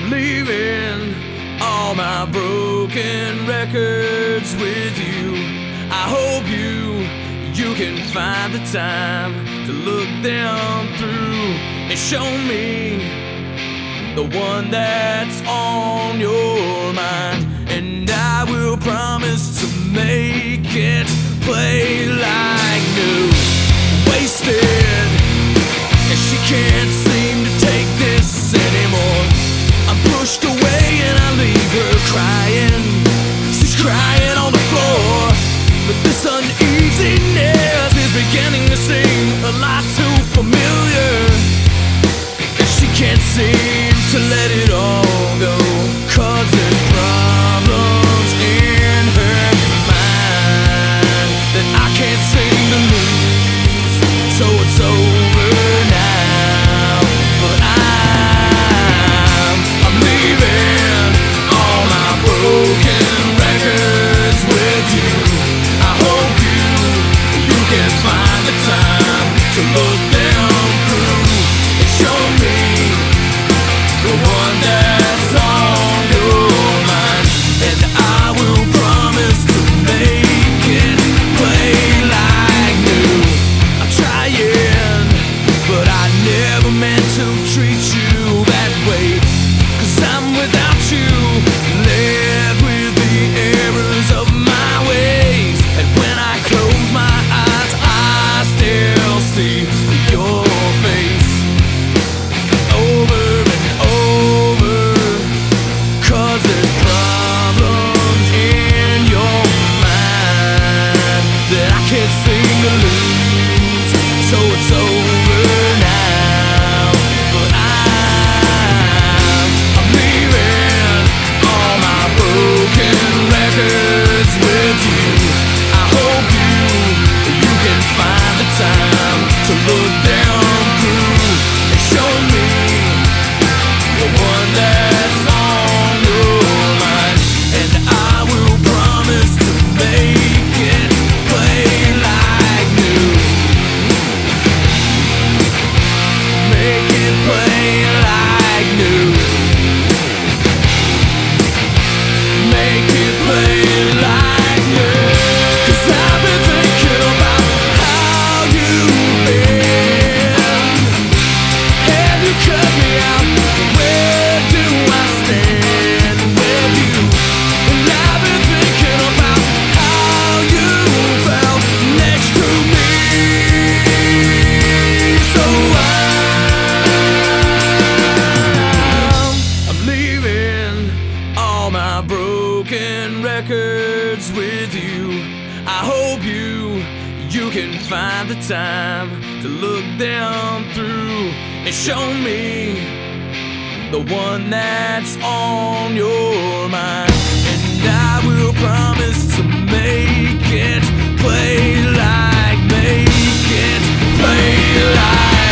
leaving all my broken records with you. I hope you can find the time to look them through and show me the one that's on your mind. And I will promise to make it play like new. Wasted, and she can't seem to take this anymore. I'm pushed away and I leave her crying. She's crying on the floor, but this uneasiness is beginning to seem a lot too familiar. And she can't seem to let it all go, 'cause there's problems in her mind that I can't seem to lose. So it's over now, but I'm leaving all my broken records with you. I hope you can find the time to look them through and show me the one that's on your mind. And I will promise to make it play like new. I'm trying, but I never meant to treat you that way. 'Cause I'm without you, left with the errors of my ways. And when I close my eyes, I still see your face over and over. 'Cause there's problems in your mind that I can't seem to lose. So it's over now, but I'm leaving all my broken records with you. I hope you can find the time to look them through and show me the one that's on your mind. And I will promise to make it play like new. Make it play like new. Make it play like new. 'Cause I've been thinking about how you've been. Have you cut me out? Where do I stand with you? And I've been thinking about how you felt next to me. So I'm leaving all my broken records with you. I hope you can find the time to look them through and show me the one that's on your mind. And I will promise to make it play like